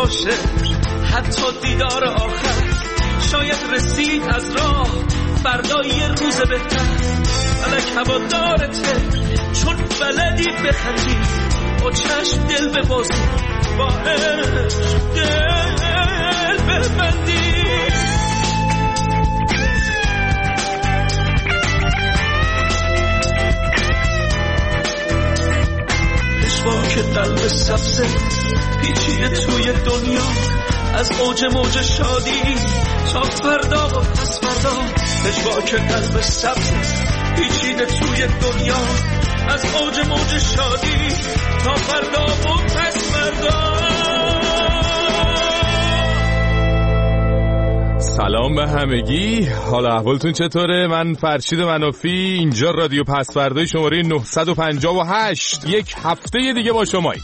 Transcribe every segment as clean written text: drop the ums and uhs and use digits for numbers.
باشه، حتی دیدار آخر شاید رسید از راه، فردا یه روز بهتر. فلک هوادارته چون بلدی بخندی، با چشم دل ببازی، با عشق دل ببندی. که قلب سبزه پیچیده توی دنیا، از اوج موج شادی تا فردا و پس فردا. که قلب سبزه پیچیده توی دنیا، از اوج موج شادی تا فردا و پس فردا. سلام به همگی، حال احوالتون چطوره؟ من فرشید منافی، اینجا رادیو پس فردای شماره 958. یک هفته دیگه با شمایی.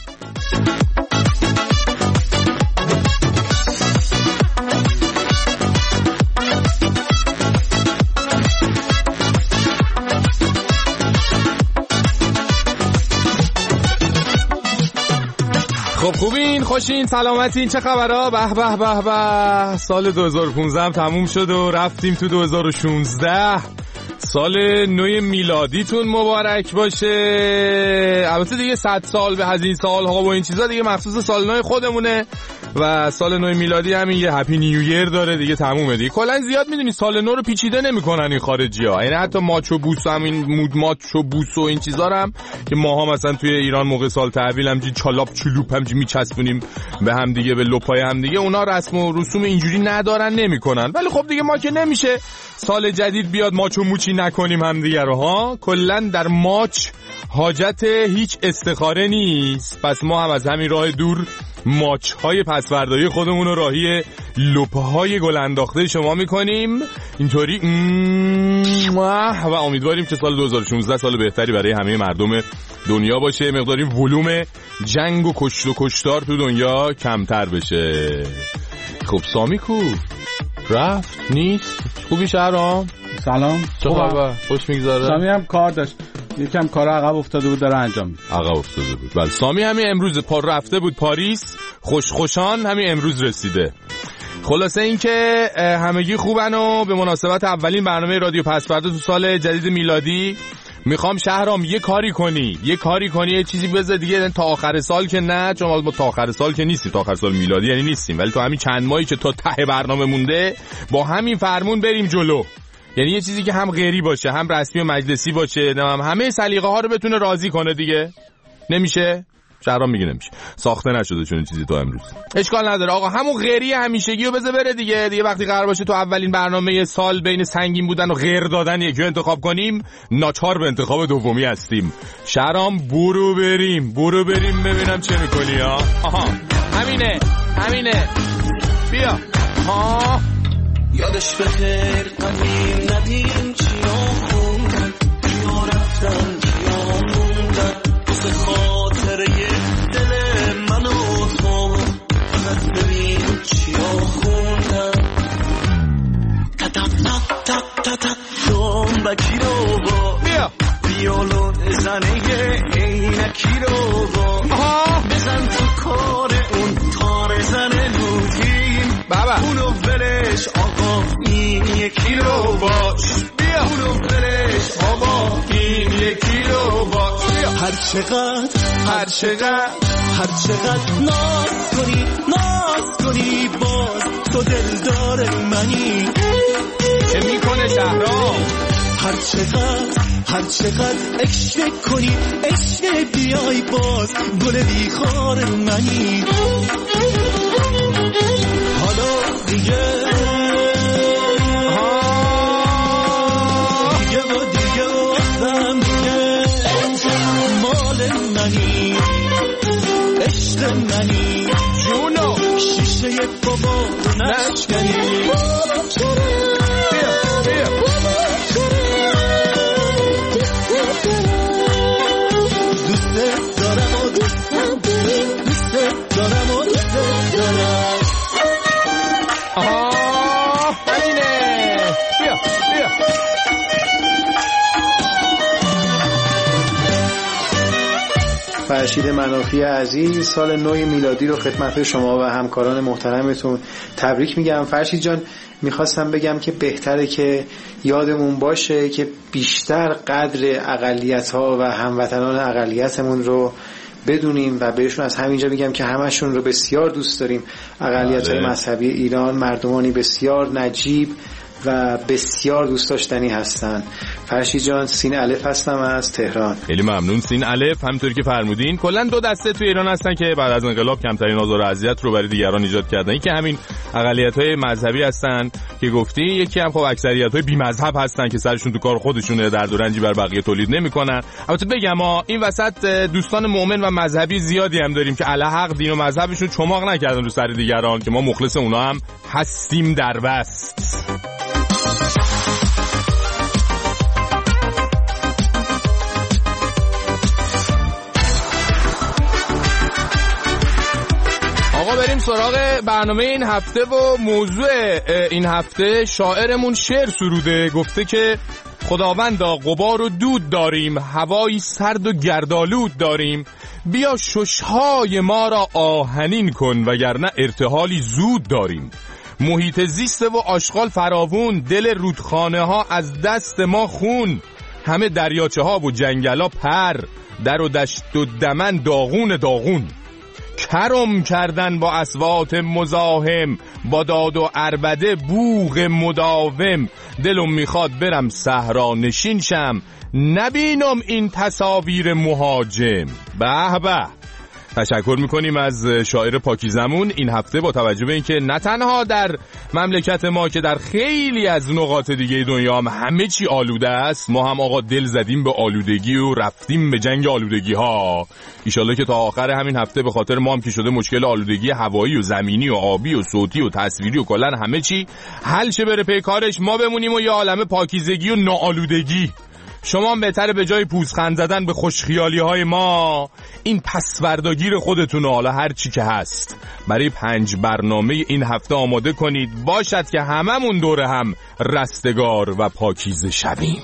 خب خوبین، خوشین، سلامتین، چه خبرها؟ به به به به. سال 2015 هم تموم شد و رفتیم تو 2016. سال نو میلادیتون مبارک باشه. البته دیگه 100 سال به از این سالها و این چیزا دیگه مخصوص سال نو خودمونه و سال نو میلادی همین یه هپی نیو ایر داره دیگه، تمومه دیگه. کلا زیاد میدونی سال نو رو پیچیده نمیکنن این خارجی‌ها، یعنی حتی ماچو بوس، همین ماچو بوس و این چیزا هم که ماها مثلا توی ایران موقع سال تحویل همجی چالاپ چلوپ همجی میچسبونیم به هم دیگه، به لپای هم دیگه، اونا رسم و رسوم اینجوری ندارن، نمیکنن. ولی خب دیگه ما که نمیشه سال جدید بیاد ماچو موچی نکنیم هم دیگه رو ها. کلا در ماچ حاجت هیچ استخاره نیست، پس ما هم از همین راه دور ماچ های پسوردایی خودمون رو راهی لپه های گل انداخته شما میکنیم اینطوری و امیدواریم که سال 2016 سال بهتری برای همه مردم دنیا باشه، مقداری ولوم جنگ و کشت و کشتار تو دنیا کمتر بشه. خب سامی کو رفت نیست؟ خوبی شهرام؟ سلام، چه خبر؟ خوش میگذاره؟ سامی هم کار داشت، یکم کار عقب افتاده بود، داره انجام میده. عقب افتاده بود. بله، سامی همین امروز رفته بود پاریس، خوشخوشان همین امروز رسیده. خلاصه این که همگی خوبن و به مناسبت اولین برنامه رادیو پس فردا تو سال جدید میلادی میخوام شهرام یه کاری کنی، یه چیزی بذار دیگه تا آخر سال که نه، چون ما تا آخر سال که نیستیم، تا آخر سال میلادی یعنی نیستیم، ولی تو همین چند ماهی که تا ته برنامه مونده با همین فرمون بریم جلو. یعنی یه چیزی که هم غیری باشه، هم رسمی و مجلسی باشه، همه سلیقه ها رو بتونه راضی کنه دیگه. نمیشه؟ شهرام میگه نمیشه، ساخته نشده چون چیزی تا امروز. اشکال نداره آقا، همون غیری همیشگی رو بذار بره دیگه وقتی قرار باشه تو اولین برنامه سال بین سنگین بودن و غیر دادن یکی رو انتخاب کنیم، ناچار به انتخاب دومی هستیم. شهرام برو بریم ببینم چه میکنی ها. آها همینه بیا. ها یادش بخیر قدیم ندیم چیا خوندن، چیا رفتن، چیا موندن، بسه خاطره دل من و تو، فقط ببین چیا خوندن. تتت دنبکی رو با ویولون زنه عینکی رو با بزن تو کار اون تار زن نودیم بابا، اونو ولش آقا این یکی رو باش، بیا اونو ولش آقا این یکی رو باش. هر چقدر ناز کنی باز تو دلدار منی. چه میکنه شهرام؟ هر چقدر عشق کنی عشق بیای باز گل بیخار منی. حالا دیگه واسم دیگه مال منی، عشق منی، جونو شیشه بابا نشکنی. دوست دارم. فرشید منافی عزیز، سال نو میلادی رو خدمت شما و همکاران محترمتون تبریک میگم. فرشید جان، میخواستم بگم که بهتره که یادمون باشه که بیشتر قدر اقلیت‌ها و هموطنان اقلیتمون رو بدونیم و بهشون از همینجا میگم که همشون رو بسیار دوست داریم. اقلیت‌های مذهبی ایران مردمانی بسیار نجیب و بسیار دوست داشتنی هستن. فرشید جان، سین الف هستم از تهران. خیلی ممنون. سین الف همونطوری که فرمودین کلا دو دسته تو ایران هستن که بعد از انقلاب کمترین آزار و اذیت رو برای دیگران ایجاد کردن. یکی همین اقلیت‌های مذهبی هستن که گفتی، یکی هم خب اکثریت‌های بی‌مذهب هستن که سرشون تو کار خودشونه، درد و رنجی بر بقیه تولید نمی‌کنن. البته بگم این وسط دوستان مؤمن و مذهبی زیادی هم داریم که الحق دین و مذهبشون چماق نکردن رو سر دیگران، که ما مخلص اونها هم هستیم در وست. آقا بریم سراغ برنامه این هفته و موضوع این هفته. شاعرمون شعر سروده، گفته که خداوندا غبار و دود داریم، هوایی سرد و گردآلود داریم، بیا ششهای ما را آهنین کن وگرنه ارتحالی زود داریم. محیط زیست و آشغال فراوون، دل رودخانه ها از دست ما خون، همه دریاچه ها و جنگل ها پر، در و دشت و دمن داغون داغون. کرم کردن با اصوات مزاحم، با داد و عربده بوق مداوم، دلم میخواد برم صحرا نشین شم، نبینم این تصاویر مهاجم. به به. تشکر میکنیم از شاعر پاکیزمون این هفته، با توجه به اینکه نه تنها در مملکت ما که در خیلی از نقاط دیگه دنیا هم همه چی آلوده است، ما هم آقا دل زدیم به آلودگی و رفتیم به جنگ آلودگی ها. ایشالله که تا آخر همین هفته به خاطر ما هم که شده مشکل آلودگی هوایی و زمینی و آبی و صوتی و تصویری و کلا همه چی حل شه بره پی کارش، ما بمونیم و یه عالمه پاکیزگی و ناآلودگی. شما هم بهتره به جای پوزخند زدن به خوشخیالی های ما این پسورداگیر خودتون حالا هر چی که هست برای 5 برنامه این هفته آماده کنید، باشد که هممون دور هم رستگار و پاکیزه شویم.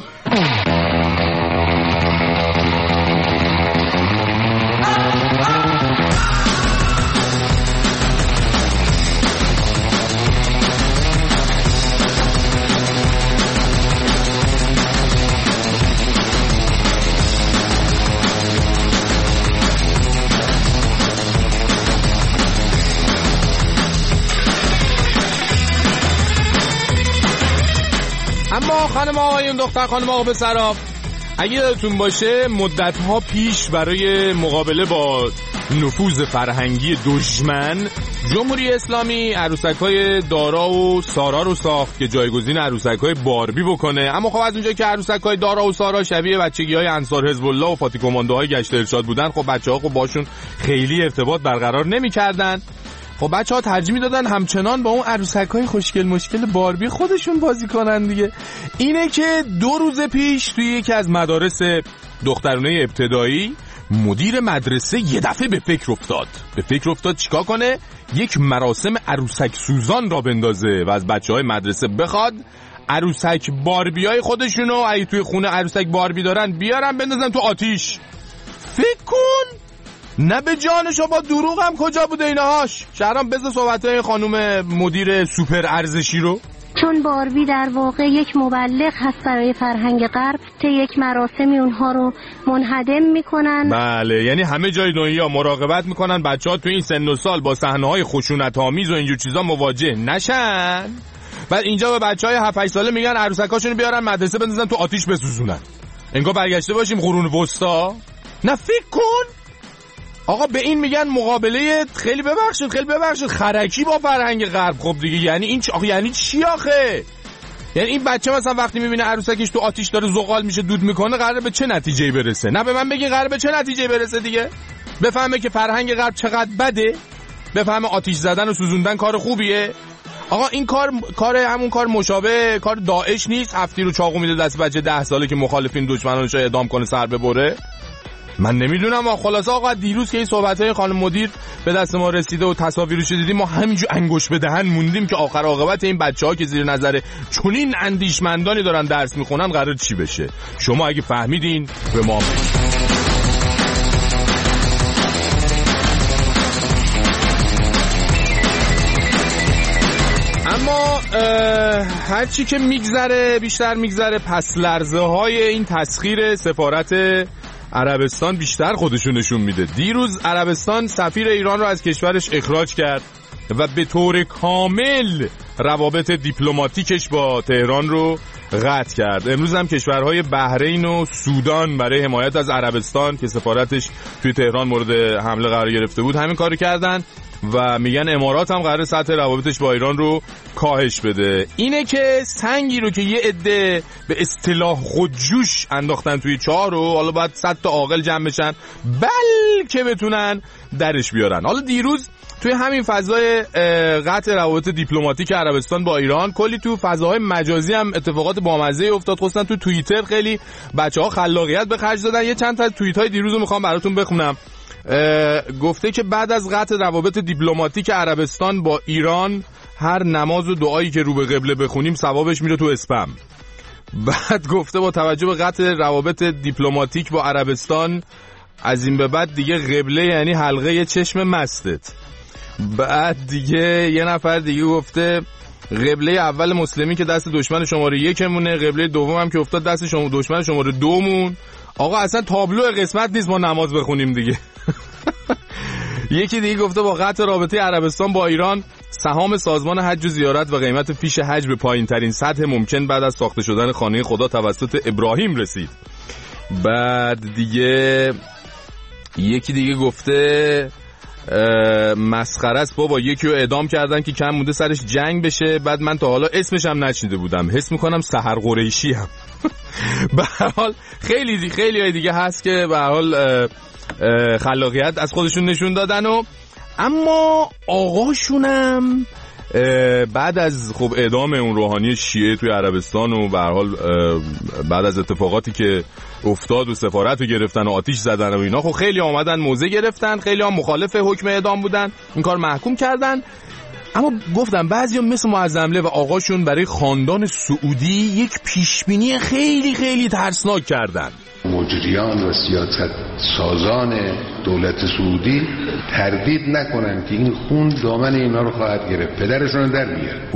اما خانم آقایون، دختر خانم آقا پسرا، اگه یادتون باشه مدت‌ها پیش برای مقابله با نفوذ فرهنگی دشمن، جمهوری اسلامی عروسک‌های دارا و سارا رو ساخت که جایگزین عروسک‌های باربی بکنه. اما خب از اونجایی که عروسک‌های دارا و سارا شبیه بچگی‌های انصار حزب الله و فاتی کماندوهای گشت ارشاد بودن، خب بچه‌ها خب باشون خیلی ارتباط برقرار نمی‌کردن. خب بچه‌ها ترجیح میدادن همچنان با اون عروسک‌های خوشگل مشکل باربی خودشون بازی کنن دیگه. اینه که 2 روز پیش توی یکی از مدارس دخترانه ابتدایی مدیر مدرسه یه دفعه به فکر افتاد چیکار کنه؟ یک مراسم عروسک سوزان را بندازه و از بچه‌های مدرسه بخواد عروسک باربیای خودشونو اگه توی خونه عروسک باربی دارن بیارن بندازن تو آتیش. فکر کن نه به جان شما دروغ هم کجا بوده اینهاش. شهرام بذار صحبتای خانم مدیر سوپر ارزشی رو. چون باربی در واقع یک مبلغ هست برای فرهنگ غرب، طی یک مراسمی اونها رو منهدم میکنن. بله، یعنی همه جای دنیا مراقبت میکنن بچه‌ها تو این سن و سال با صحنه‌های خشونت‌آمیز و اینجور چیزا مواجه نشن. بعد اینجا به بچه‌های 7-8 ساله میگن عروسکاشونو بیارن مدرسه بندازن تو آتیش بسوزونن. انگار برگشته باشیم قرون وسطا. نه فکر کن آقا به این میگن مقابله خیلی ببخشید خرکی با فرهنگ غرب. خب دیگه یعنی این یعنی چی آخه؟ یعنی این بچه مثلا وقتی میبینه عروسکش تو آتیش داره زغال میشه دود میکنه قراره به چه نتیجه‌ای برسه؟ نه به من بگین قراره به چه نتیجه‌ای برسه دیگه؟ بفهمه که فرهنگ غرب چقدر بده؟ بفهمه آتیش زدن و سوزوندن کار خوبیه؟ آقا این کار همون کار مشابه کار داعش نیست؟ هفتی رو چاقو میده دست بچه 10 ساله که مخالفین دشمنانش رو اعدام کنه سر ببره. من نمیدونم. خلاصه آقا دیروز که این صحبت‌های خانم مدیر به دست ما رسیده و تصاویرش دیدیم، ما همینجور انگوش به دهن موندیم که آخر عاقبت این بچه‌ها که زیر نظر چنین اندیشمندانی دارن درس میخونن قرار چی بشه. شما اگه فهمیدین به ما بگید. هرچی که میگذره بیشتر میگذره، پس لرزه های این تسخیر سفارت عربستان بیشتر خودشون نشون میده. دیروز عربستان سفیر ایران رو از کشورش اخراج کرد و به طور کامل روابط دیپلماتیکش با تهران رو قطع کرد. امروز هم کشورهای بحرین و سودان برای حمایت از عربستان که سفارتش توی تهران مورد حمله قرار گرفته بود همین کارو کردن و میگن امارات هم قراره سطح روابطش با ایران رو کاهش بده. اینه که سنگی رو که یه عده به اصطلاح خودجوش انداختن توی چاه رو حالا باید 100 تا عاقل جمع بشن بلکه بتونن درش بیارن. حالا دیروز توی همین فضای قطع روابط دیپلماتیک عربستان با ایران کلی تو فضاهای مجازی هم اتفاقات بامزه افتاد، خصوصا تو توییتر خیلی بچه‌ها خلاقیت به خرج دادن. یه چند تا از توییت‌های دیروز رو میخوام براتون بخونم. گفته که بعد از قطع روابط دیپلماتیک عربستان با ایران هر نماز و دعایی که رو به قبله بخونیم ثوابش میره تو اسپم. بعد گفته با توجه به قطع روابط دیپلماتیک با عربستان از این به بعد دیگه قبله یعنی حلقه چشم مستت. بعد دیگه یه نفر دیگه گفته قبله اول مسلمی که دست دشمن شماره 1 مونه، قبله دوم هم که افتاد دست دشمن شماره 2 مون. آقا اصلا تابلو قسمت نیست ما نماز بخونیم دیگه. یکی دیگه گفته با قطع رابطه عربستان با ایران سهام سازمان حج و زیارت و قیمت فیش حج به پایین ترین سطح ممکن بعد از ساخته شدن خانه خدا توسط ابراهیم رسید. بعد دیگه یکی دیگه گفته مسخره است بابا، یکی رو اعدام کردن که کم مونده سرش جنگ بشه، بعد من تا حالا اسمش هم نشنیده بودم، حس میکنم سحر قریشی هم. به هر حال خیلی دیگه هست که به هر حال خلاقیت از خودشون نشون دادن. و اما آقاشونم بعد از خب اعدام اون روحانی شیعه توی عربستان و به هر حال بعد از اتفاقاتی که افتاد و سفارت رو گرفتن و آتیش زدن و اینا، خب خیلی آمدن موضع گرفتن، خیلی هم مخالف حکم اعدام بودن، این کار محکوم کردن. اما گفتم بعضیا مثل معظمله و آقاشون برای خاندان سعودی یک پیشبینی خیلی ترسناک کردن. مجریان و سیاست سازان دولت سعودی تردید نکنن که این خون دامن اینا رو خواهد گرفت، پدرشون هم در میاره.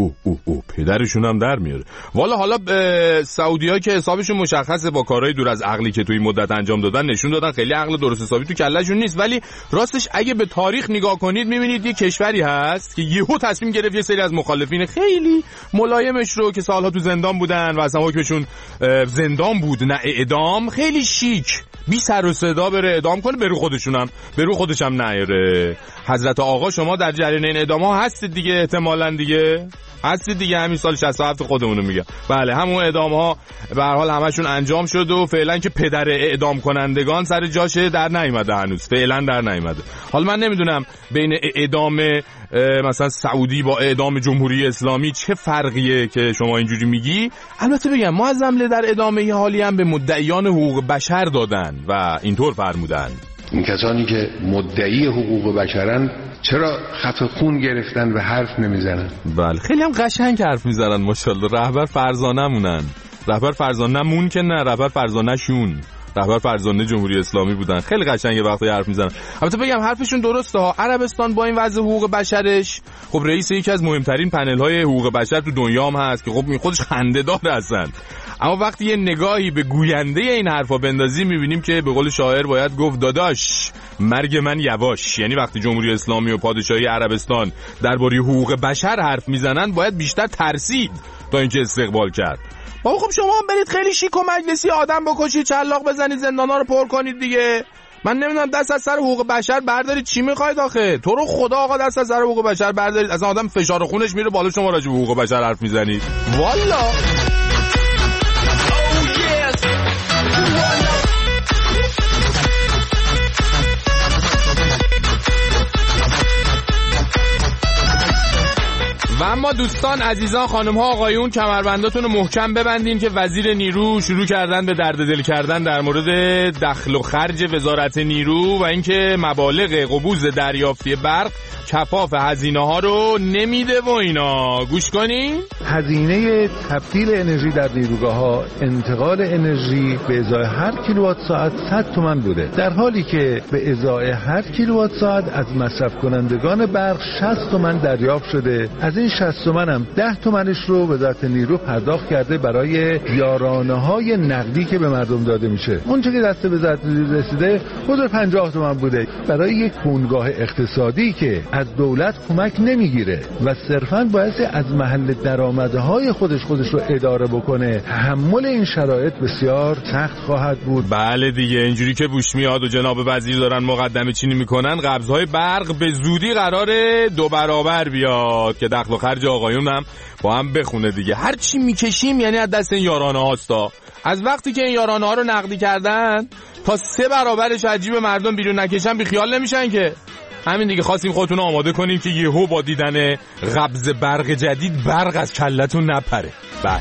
پدرشون هم در میاره. والا حالا سعودی‌ها که حسابشون مشخصه با کارهای دور از عقلی که توی مدت انجام دادن نشون دادن خیلی عقل درست حسابی تو کلهشون نیست، ولی راستش اگه به تاریخ نگاه کنید میبینید یه کشوری هست که یهو تصمیم گرفت یه سری از مخالفین خیلی ملایمش رو که سالها تو زندان بودن و اصلا حکمشون زندان بود نه اعدام، خیلی شیک بی سر و صدا بره اعدام کنه، به رو خودش هم نیاره. حضرت آقا شما در جریان این اعدام ها هستید دیگه، احتمالاً دیگه هستید دیگه، همین سال 67 خودمونو میگم. بله همون اعدام ها به هر حال همشون انجام شد و فعلا که پدر اعدام کنندگان سر جاشه در نیامده، هنوز فعلا در نیامده. حالا من نمیدونم بین اعدام مثلا سعودی با اعدام جمهوری اسلامی چه فرقیه که شما اینجوری میگی. البته بگم معظمله در ادامه حالی هم به مدعیان حقوق بشر دادن و اینطور فرمودن این کسانی که مدعی حقوق بشرن چرا خط خون گرفتن و حرف نمیزنن؟ بله خیلی هم قشنگ حرف میزنن ماشاءالله. رهبر فرزانه مونن، رهبر فرزانه مون که نه، رهبر فرزانه شون، رهبر فرزانه جمهوری اسلامی بودن. خیلی قشنگه وقتی حرف میزنن. البته بگم حرفشون درسته ها. عربستان با این وضع حقوق بشرش خب رئیس یکی از مهمترین پنل های حقوق بشر تو دنیا هم هست که خب خودش خنده‌دار هستن. اما وقتی یه نگاهی به گوینده این حرفا بندازیم میبینیم که به قول شاعر باید گفت داداش مرگ من یواش. یعنی وقتی جمهوری اسلامی و پادشاهی عربستان درباره حقوق بشر حرف میزنن باید بیشتر ترسید تا اینکه استقبال کرد. بابا خب شما هم برید خیلی شیک و مجلسی آدم بکشید، چلاق بزنید، زندانا رو پر کنید دیگه. من نمیدونم دست از سر حقوق بشر بردارید چی میخواید آخه؟ تو رو خدا آقا دست از سر حقوق بشر بردارید، اصلا آدم فشار خونش میره بالا، شما راجع به حقوق بشر حرف میزنید. والا و اما دوستان عزیزان خانم ها آقایون کمربنداتون رو محکم ببندین که وزیر نیرو شروع کردن به درد دل کردن در مورد دخل و خرج وزارت نیرو و اینکه مبالغ قبوز دریافتی برق کفاف هزینه ها رو نمیده و اینا. گوش کنین. هزینه تبدیل انرژی در نیروگاه ها انتقال انرژی به ازای هر کیلووات ساعت 100 تومان بوده، در حالی که به ازای هر کیلووات ساعت از مصرف کنندگان برق 60 تومان دریافت شده. از این این 60 تومنم 10 تومنش رو وزارت نیرو پرداخت کرده برای یارانه‌های نقدی که به مردم داده میشه. اون چه که دست وزارت نیرو رسیده حدود 50 تومن بوده برای یک بنگاه اقتصادی که از دولت کمک نمیگیره و صرفاً باید از محل درآمدهای خودش رو اداره بکنه. تحمل این شرایط بسیار سخت خواهد بود. بله دیگه، اینجوری که بوش میاد و جناب وزیر دارن مقدمه چینی میکنن، قبضهای برق به زودی قراره 2 برابر بیاد که دخل و خرج آقایون هم با هم بخونه دیگه. هر چی میکشیم یعنی از دست این یارانه هاستا. از وقتی که این یارانه ها رو نقدی کردن تا 3 برابرش عجیب مردم بیرون نکشن بیخیال نمیشن که. همین دیگه خواستیم خودتون آماده کنیم که یهو با دیدن قبض برق جدید برق از کلتون نپره. بله.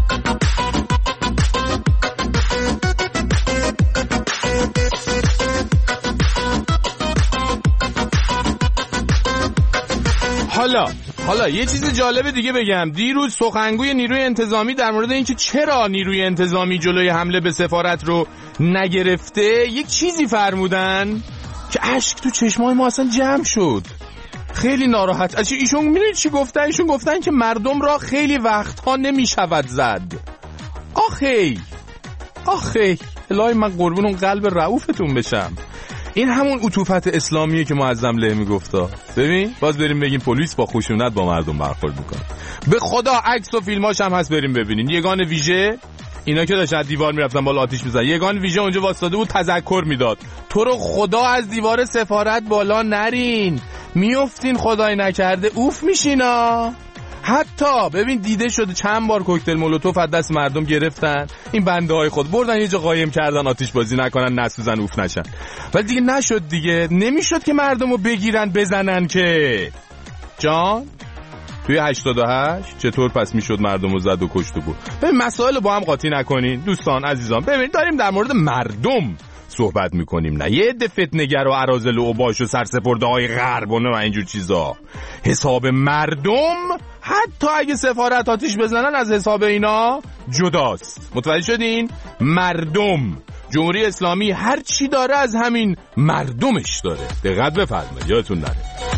حالا یه چیز جالب دیگه بگم. دیروز سخنگوی نیروی انتظامی در مورد اینکه چرا نیروی انتظامی جلوی حمله به سفارت رو نگرفته یک چیزی فرمودن که اشک تو چشمای ما اصلا جمع شد. خیلی ناراحت. ایشون میدونید چی گفتن؟ ایشون گفتن که مردم را خیلی وقتها نمیشود زد. آخی الهی من قربون اون قلب رئوفتون بشم. این همون عطوفت اسلامیه که معظم له میگفتا. ببین باز بریم بگیم پلیس با خشونت با مردم برخورد میکنه. به خدا عکس و فیلماش هم هست، بریم ببینین. یگان ویژه اینا که داشتن دیوار میرفتن بالا آتیش میزنن، یگان ویژه اونجا واسطاده بود تذکر میداد تو رو خدا از دیوار سفارت بالا نرین، میافتین خدای نکرده اوف میشینا. حتی ببین دیده شده چند بار کوکتل مولوتوف از دست مردم گرفتن، این بنده های خود بردن یه جا قایم کردن آتیش بازی نکنن نسوزن اوف نشن. ولی دیگه نشد دیگه، نمیشد که مردم رو بگیرن بزنن که جان. توی 88 چطور پس میشد مردم رو زد و کشت و بود. ببین مسائل با هم قاطی نکنین دوستان عزیزان. ببین داریم در مورد مردم صحبت میکنیم، نه یه عده فتنه‌گر و اراذل و اوباش و سرسپرده های غرب و نه اینجور چیزا. حساب مردم حتی اگه سفارت آتیش بزنن از حساب اینا جداست. متوجه شدین؟ مردم جمهوری اسلامی هر چی داره از همین مردمش داره. دقت بفرمایید یادتون نره.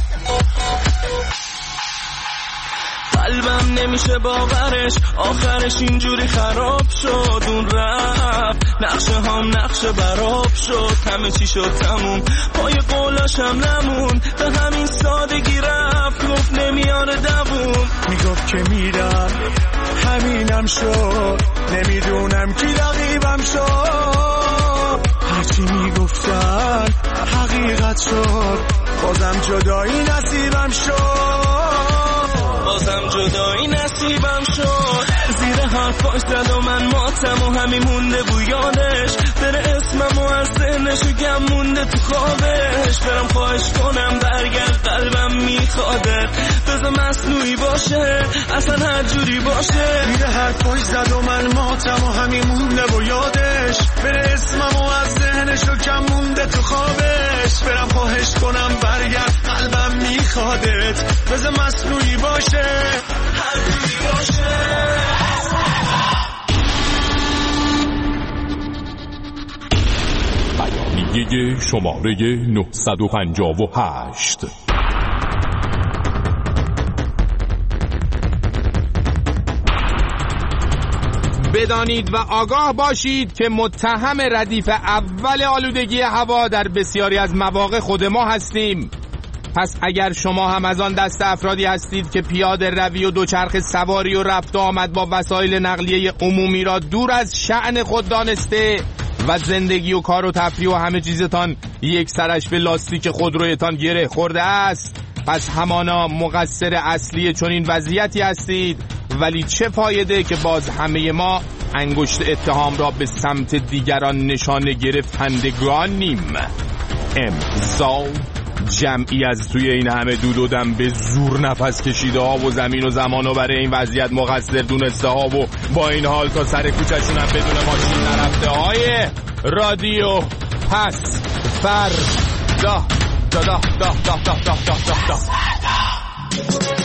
قلبم نمیشه باورش، آخرش اینجوری خراب شد. اون رفت نقشه هم نقشه براب شد، همه چی شد تموم، پای قولاشم نمون، به همین سادگی رفت، گفت نمیاره دووم. میگفت که میرم همینم شد، نمیدونم کی رقیبم شد، هرچی میگفتن حقیقت شد، بازم جدایی نصیبم شد، زیر حرفاش زد و من ماتم و همین مونده بو یادش، بره اسمم و از ذهنشو گم مونده تو خوابش، برم خواهش کنم برگرد قلبم میخوادت، بذار مصنوعی باشه اصلا هر جوری باشه، زیر حرفاش زد و من ماتم و همین مونده بو یادش، بره اسمم و از ذهنشو گم مونده تو خوابش، برم خواهش کنم برگرد قلبم میخوادت، بذار مصنوعی باشه هر جوری باشه. بیانیه شماره 958. بدانید و آگاه باشید که متهم ردیف اول آلودگی هوا در بسیاری از مواقع خود ما هستیم. پس اگر شما هم از آن دست افرادی هستید که پیاده روی و دوچرخه سواری و رفت و آمد با وسایل نقلیه عمومی را دور از شأن خود دانسته و زندگی و کار و تفریح و همه چیزتان یک سرش به لاستیک خودرویتان گره خورده است، پس همانا مقصر اصلی چنین وضعیتی هستید. ولی چه فایده که باز همه ما انگشت اتهام را به سمت دیگران نشانه گرفتندگانیم. امضا جمعی از توی این همه دود و دم به زور نفس کشیده ها و زمین و زمان و برای این وضعیت مقصر دونسته ها و با این حال تا سر کوچشون هم بدون ماشین نرفته های رادیو پس فردا.